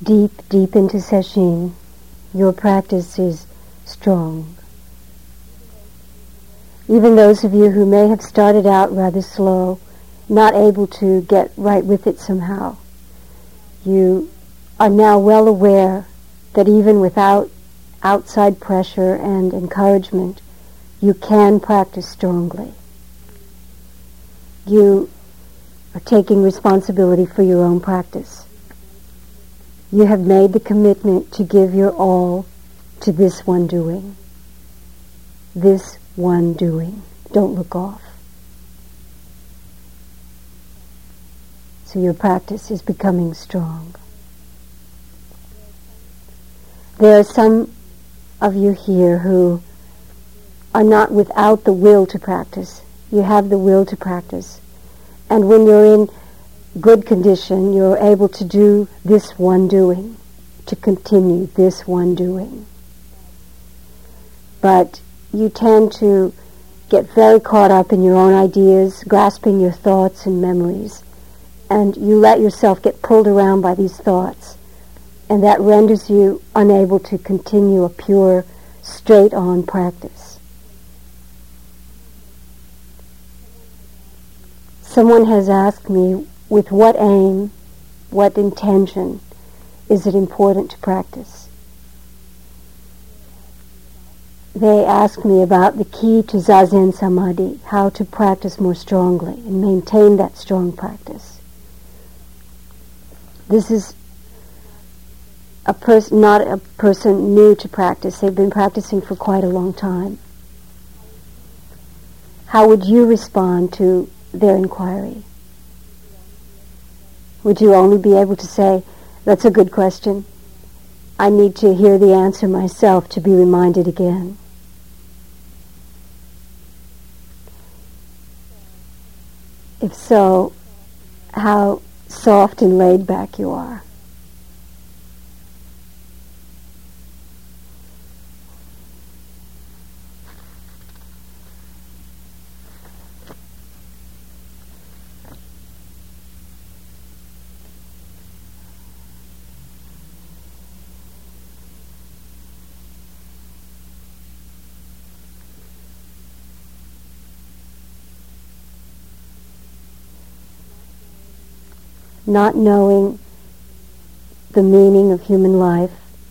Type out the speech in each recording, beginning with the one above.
deep, deep into Sesshin, your practice is strong. Even those of you who may have started out rather slow, not able to get right with it somehow, you are now well aware that even without outside pressure and encouragement, you can practice strongly. You are taking responsibility for your own practice. You have made the commitment to give your all to this one doing. This one doing. Don't look off. So your practice is becoming strong. There are some of you here who are not without the will to practice. You have the will to practice. And when you're in good condition, you're able to do this one doing, to continue this one doing. But you tend to get very caught up in your own ideas, grasping your thoughts and memories, and you let yourself get pulled around by these thoughts, and that renders you unable to continue a pure, straight-on practice. Someone has asked me, with what aim, what intention is it important to practice? They asked me about the key to Zazen Samadhi, how to practice more strongly and maintain that strong practice. This is not a person new to practice. They've been practicing for quite a long time. How would you respond to their inquiry? Would you only be able to say, "That's a good question. I need to hear the answer myself to be reminded again"? If so, how soft and laid back you are. Not knowing the meaning of human life,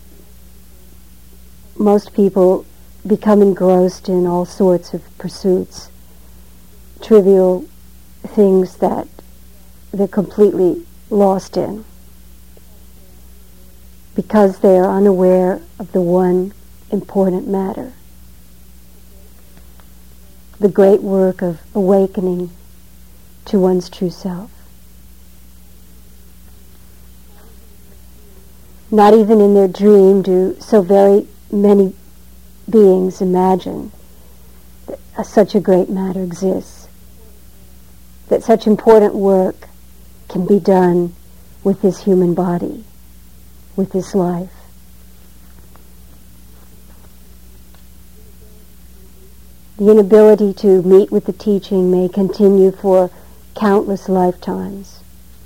most people become engrossed in all sorts of pursuits, trivial things that they're completely lost in, because they are unaware of the one important matter, the great work of awakening to one's true self. Not even in their dream do so very many beings imagine that such a great matter exists, that such important work can be done with this human body, with this life. The inability to meet with the teaching may continue for countless lifetimes.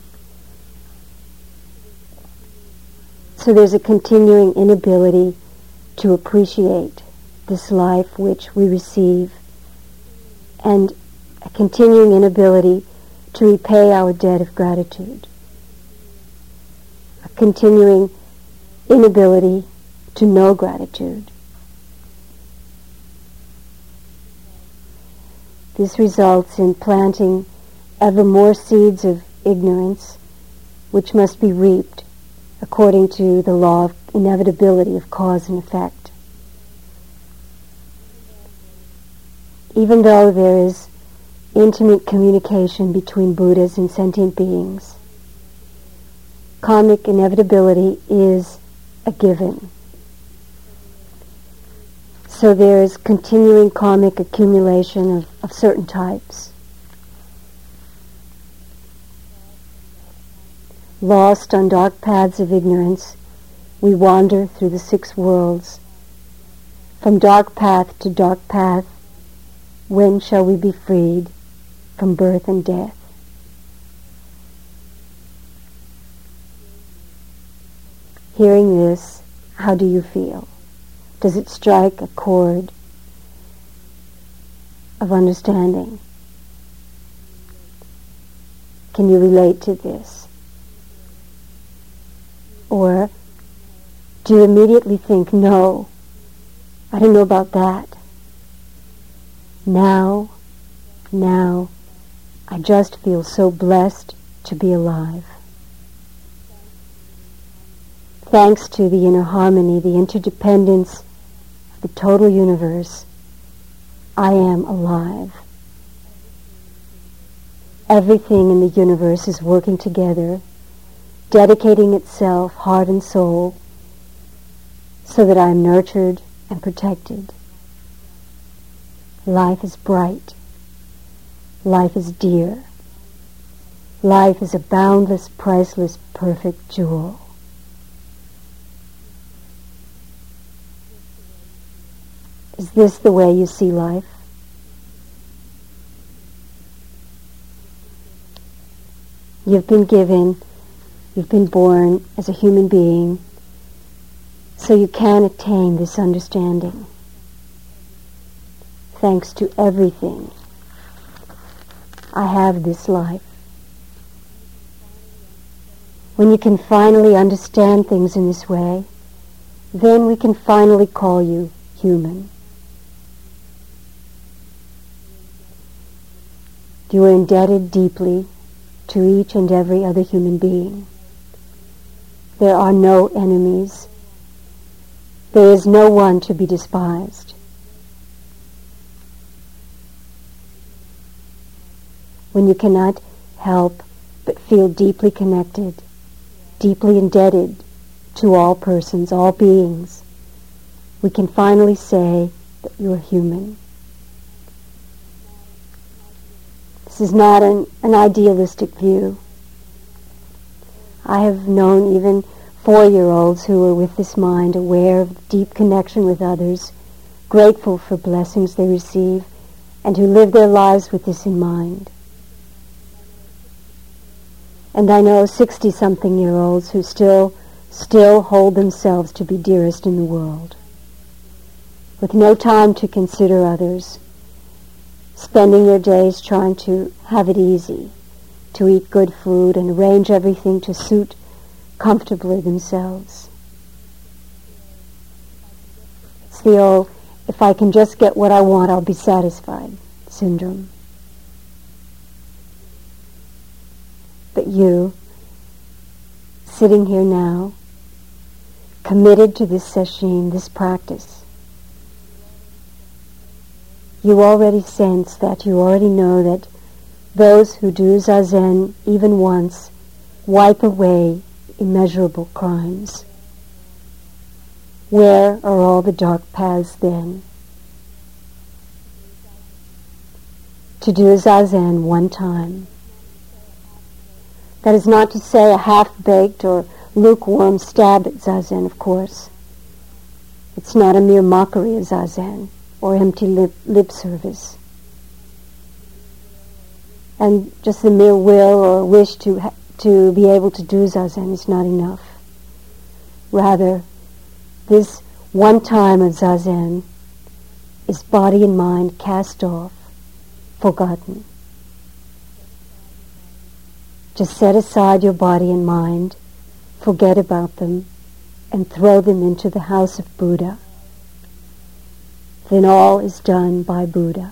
So there's a continuing inability to appreciate this life which we receive, and a continuing inability to repay our debt of gratitude. A continuing inability to know gratitude. This results in planting ever more seeds of ignorance, which must be reaped according to the law of inevitability of cause and effect. Even though there is intimate communication between Buddhas and sentient beings, karmic inevitability is a given. So there is continuing karmic accumulation of certain types. Lost on dark paths of ignorance, we wander through the 6 worlds. From dark path to dark path, when shall we be freed from birth and death? Hearing this, how do you feel? Does it strike a chord of understanding? Can you relate to this? Or do you immediately think, no, I don't know about that. Now, I just feel so blessed to be alive. Thanks to the inner harmony, the interdependence of the total universe, I am alive. Everything in the universe is working together, dedicating itself, heart and soul, so that I am nurtured and protected. Life is bright. Life is dear. Life is a boundless, priceless, perfect jewel. Is this the way you see life? You've been born as a human being, so you can attain this understanding. Thanks to everything, I have this life. When you can finally understand things in this way, then we can finally call you human. You are indebted deeply to each and every other human being. There are no enemies. There is no one to be despised. When you cannot help but feel deeply connected, deeply indebted to all persons, all beings, we can finally say that you are human. This is not an idealistic view. I have known even 4-year-olds who are with this mind, aware of deep connection with others, grateful for blessings they receive, and who live their lives with this in mind. And I know 60-something-year-olds who still hold themselves to be dearest in the world, with no time to consider others, spending their days trying to have it easy, to eat good food and arrange everything to suit comfortably themselves. It's the old, if I can just get what I want, I'll be satisfied syndrome. But you, sitting here now, committed to this sesshin, this practice, you already sense that, you already know that those who do Zazen even once wipe away immeasurable crimes. Where are all the dark paths then? To do Zazen one time. That is not to say a half-baked or lukewarm stab at Zazen, of course. It's not a mere mockery of Zazen or empty lip service. And just the mere will or wish to be able to do Zazen is not enough. Rather, this one time of Zazen is body and mind cast off, forgotten. Just set aside your body and mind, forget about them, and throw them into the house of Buddha. Then all is done by Buddha.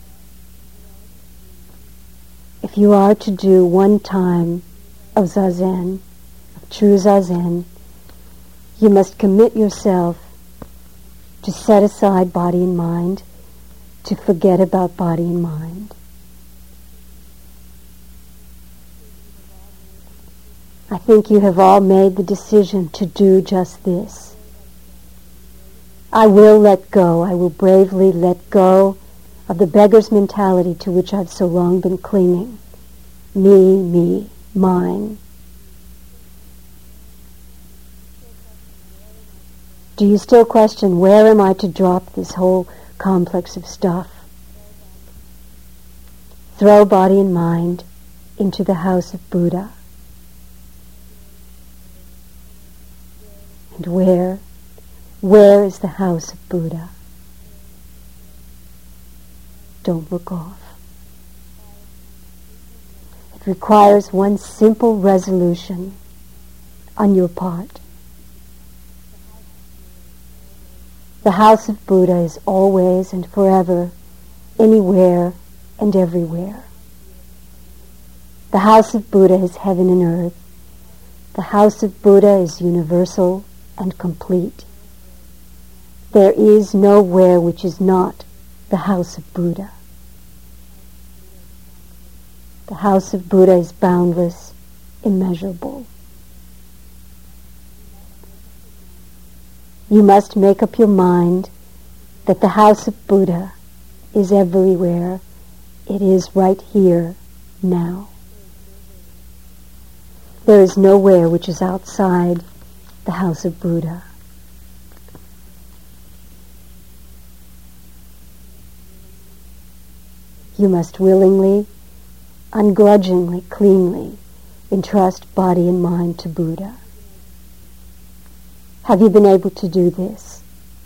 If you are to do one time of Zazen, of true Zazen, you must commit yourself to set aside body and mind, to forget about body and mind. I think you have all made the decision to do just this. I will let go. I will bravely let go of the beggar's mentality to which I've so long been clinging. Me, mine. Do you still question, where am I to drop this whole complex of stuff? Throw body and mind into the house of Buddha. And where is the house of Buddha? Don't look off. It requires one simple resolution on your part. The house of Buddha is always and forever, anywhere and everywhere. The house of Buddha is heaven and earth. The house of Buddha is universal and complete. There is nowhere which is not the house of Buddha. The house of Buddha is boundless, immeasurable. You must make up your mind that the house of Buddha is everywhere. It is right here, now. There is nowhere which is outside the house of Buddha. You must willingly, ungrudgingly, cleanly entrust body and mind to Buddha. Have you been able to do this?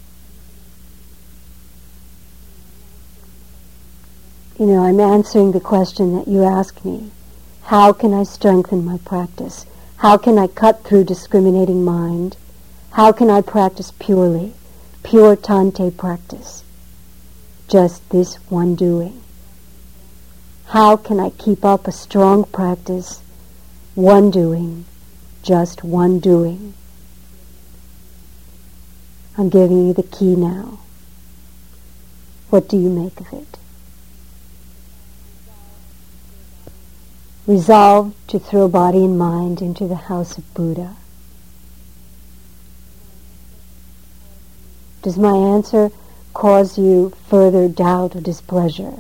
You know, I'm answering the question that you asked me. How can I strengthen my practice? How can I cut through discriminating mind? How can I practice purely, pure Tante practice? Just this one doing. How can I keep up a strong practice, one doing, just one doing? I'm giving you the key now. What do you make of it? Resolve to throw body and mind into the house of Buddha. Does my answer cause you further doubt or displeasure?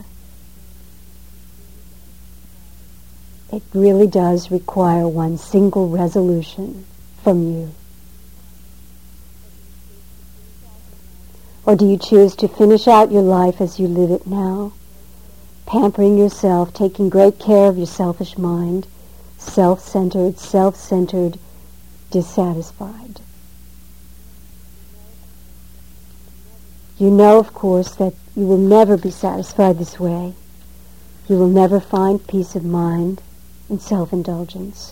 It really does require one single resolution from you. Or do you choose to finish out your life as you live it now, pampering yourself, taking great care of your selfish mind, self-centered, dissatisfied? You know, of course, that you will never be satisfied this way. You will never find peace of mind in self-indulgence.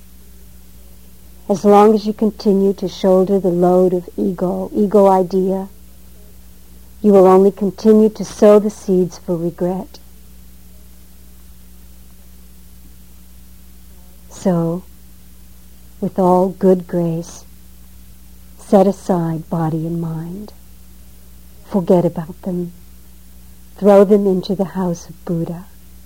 As long as you continue to shoulder the load of ego idea, you will only continue to sow the seeds for regret. So, with all good grace, set aside body and mind. Forget about them. Throw them into the house of Buddha.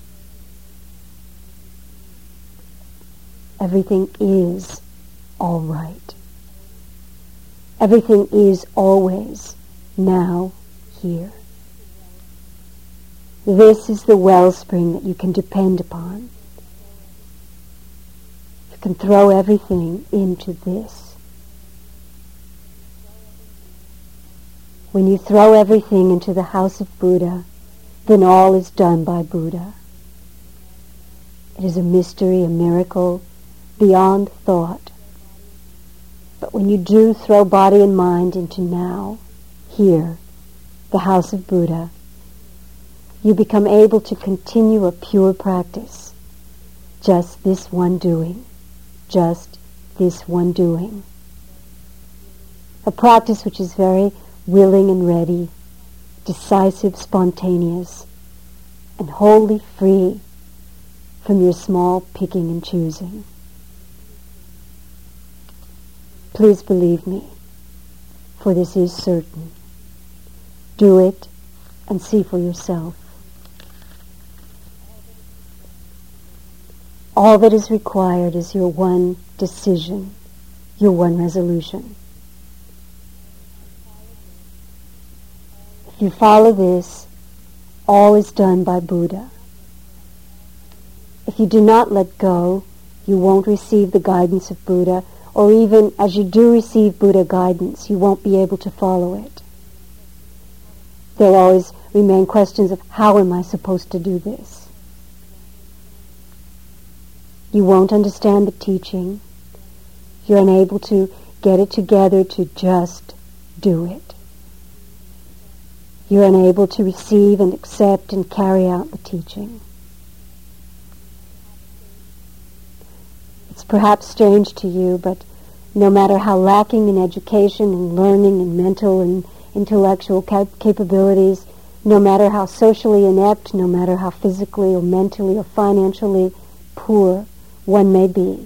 Everything is all right. Everything is always now here. This is the wellspring that you can depend upon. You can throw everything into this. When you throw everything into the house of Buddha, then all is done by Buddha. It is a mystery, a miracle, beyond thought. But when you do throw body and mind into now, here, the house of Buddha, you become able to continue a pure practice. Just this one doing. Just this one doing. A practice which is very willing and ready, decisive, spontaneous, and wholly free from your small picking and choosing. Please believe me, for this is certain. Do it and see for yourself. All that is required is your one decision, your one resolution. If you follow this, all is done by Buddha. If you do not let go, you won't receive the guidance of Buddha, or even as you do receive Buddha guidance, you won't be able to follow it. There will always remain questions of how am I supposed to do this? You won't understand the teaching. You're unable to get it together to just do it. You're unable to receive and accept and carry out the teaching. It's perhaps strange to you, but no matter how lacking in education and learning and mental and intellectual capabilities, no matter how socially inept, no matter how physically or mentally or financially poor one may be,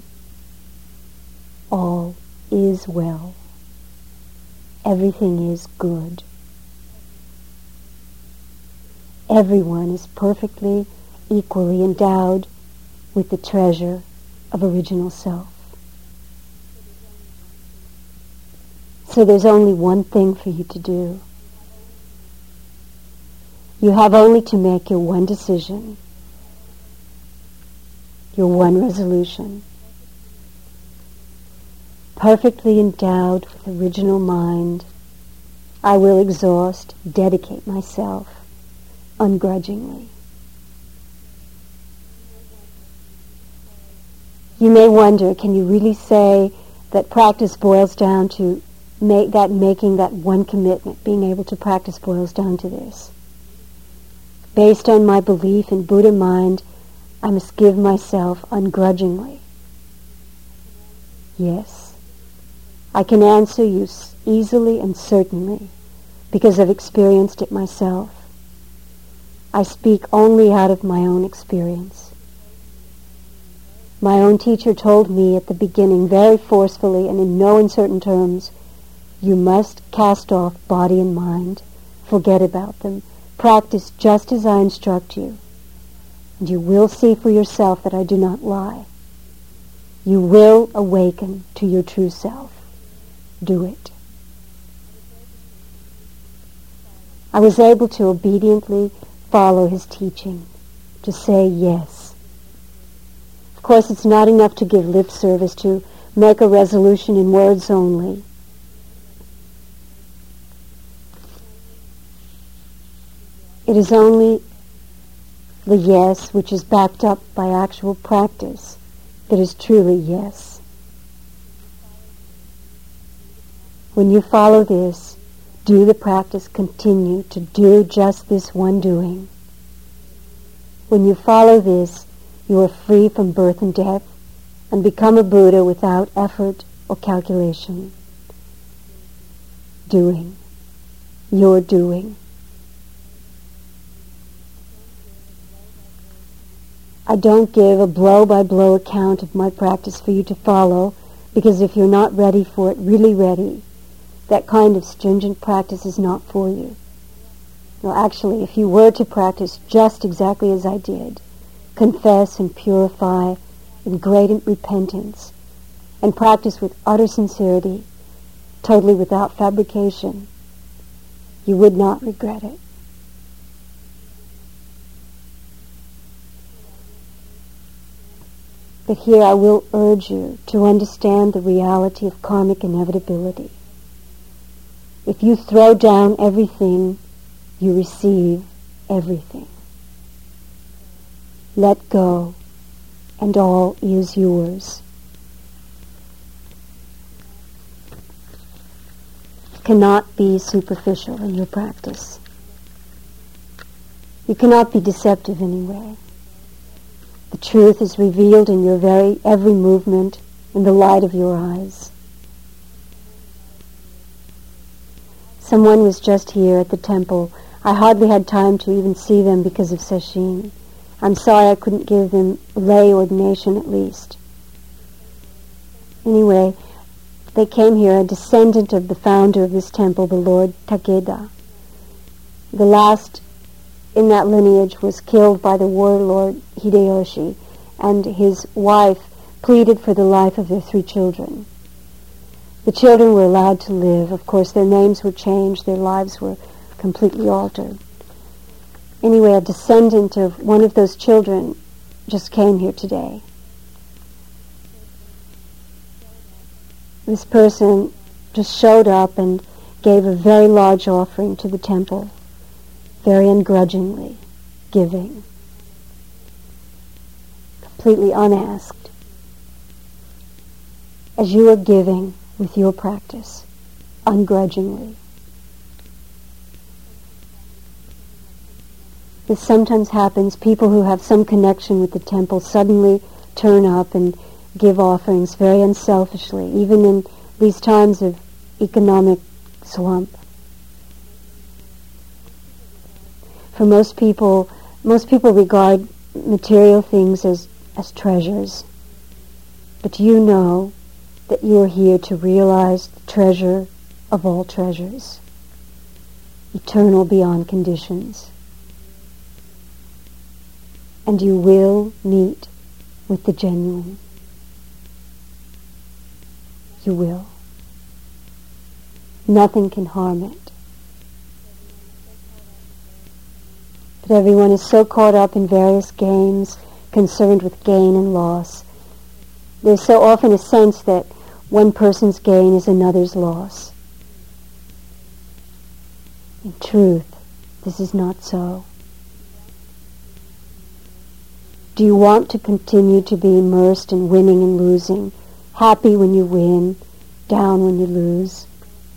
all is well. Everything is good. Everyone is perfectly, equally endowed with the treasure of original self. So there's only one thing for you to do. You have only to make your one decision, your one resolution. Perfectly endowed with original mind, I will exhaust, dedicate myself ungrudgingly. You may wonder, can you really say that practice boils down to making that one commitment, being able to practice boils down to this? Based on my belief in Buddha mind, I must give myself ungrudgingly. Yes, I can answer you easily and certainly because I've experienced it myself. I speak only out of my own experience. My own teacher told me at the beginning very forcefully and in no uncertain terms, you must cast off body and mind, forget about them, practice just as I instruct you, and you will see for yourself that I do not lie. You will awaken to your true self. Do it. I was able to obediently follow his teaching, to say yes. Of course, it's not enough to give lip service, to make a resolution in words only. It is only the yes which is backed up by actual practice that is truly yes. When you follow this, do the practice, continue to do just this one doing. When you follow this, you are free from birth and death and become a Buddha without effort or calculation. Doing. You're doing. I don't give a blow-by-blow account of my practice for you to follow, because if you're not ready for it, really ready, that kind of stringent practice is not for you. No, actually, if you were to practice just exactly as I did, confess and purify in great repentance, and practice with utter sincerity, totally without fabrication, you would not regret it. But here I will urge you to understand the reality of karmic inevitability. If you throw down everything, you receive everything. Let go, and all is yours. You cannot be superficial in your practice. You cannot be deceptive anyway. The truth is revealed in your every movement, in the light of your eyes. Someone was just here at the temple. I hardly had time to even see them because of sesshin. I'm sorry I couldn't give them lay ordination at least. Anyway, they came here, a descendant of the founder of this temple, the Lord Takeda. The last in that lineage was killed by the warlord Hideyoshi, and his wife pleaded for the life of their 3 children. The children were allowed to live. Of course, their names were changed, their lives were completely altered. Anyway, a descendant of one of those children just came here today. This person just showed up and gave a very large offering to the temple, very ungrudgingly giving, completely unasked. As you are giving, with your practice, ungrudgingly. This sometimes happens. People who have some connection with the temple suddenly turn up and give offerings very unselfishly, even in these times of economic slump. For most people regard material things as treasures. But you know that you are here to realize the treasure of all treasures, eternal beyond conditions. And you will meet with the genuine. You will. Nothing can harm it. But everyone is so caught up in various games, concerned with gain and loss. There's so often a sense that one person's gain is another's loss. In truth, this is not so. Do you want to continue to be immersed in winning and losing, happy when you win, down when you lose?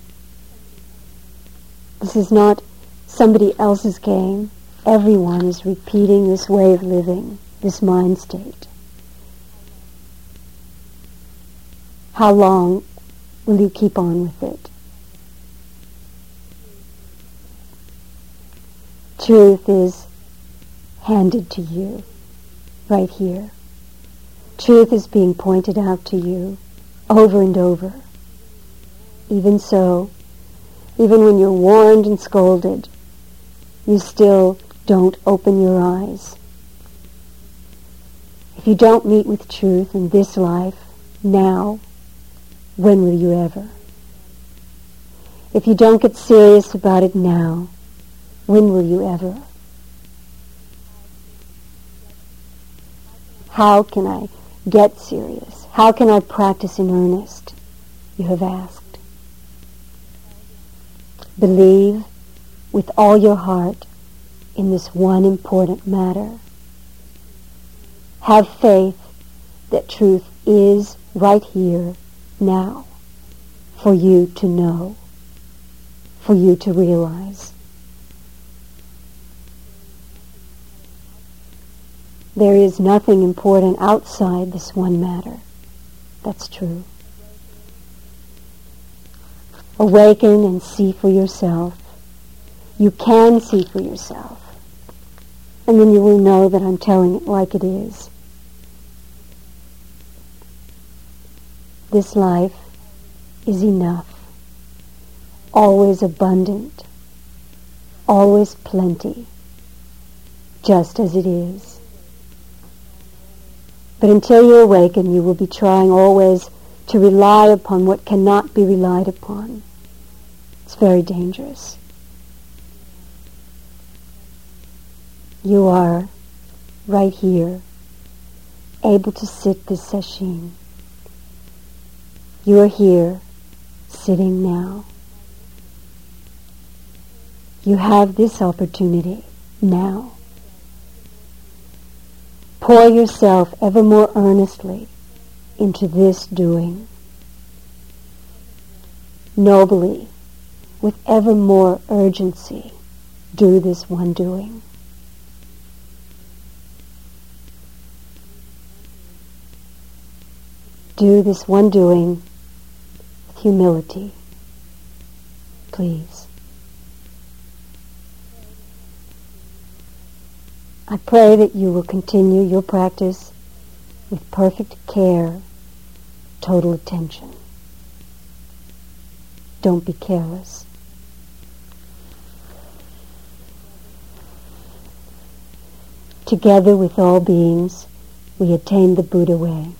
This is not somebody else's game. Everyone is repeating this way of living, this mind state. How long will you keep on with it? Truth is handed to you right here. Truth is being pointed out to you over and over. Even so, even when you're warned and scolded, you still don't open your eyes. If you don't meet with truth in this life, now, when will you ever? If you don't get serious about it now, when will you ever? How can I get serious? How can I practice in earnest? You have asked. Believe with all your heart in this one important matter. Have faith that truth is right here, now, for you to know, for you to realize. There is nothing important outside this one matter. That's true. Awaken and see for yourself. You can see for yourself. And then you will know that I'm telling it like it is. This life is enough. Always abundant. Always plenty. Just as it is. But until you awaken, you will be trying always to rely upon what cannot be relied upon. It's very dangerous. You are right here, able to sit this sesshin. You are here, sitting now. You have this opportunity now. Pour yourself ever more earnestly into this doing. Nobly, with ever more urgency, do this one doing. Do this one doing with humility, please. I pray that you will continue your practice with perfect care, total attention. Don't be careless. Together with all beings, we attain the Buddha way.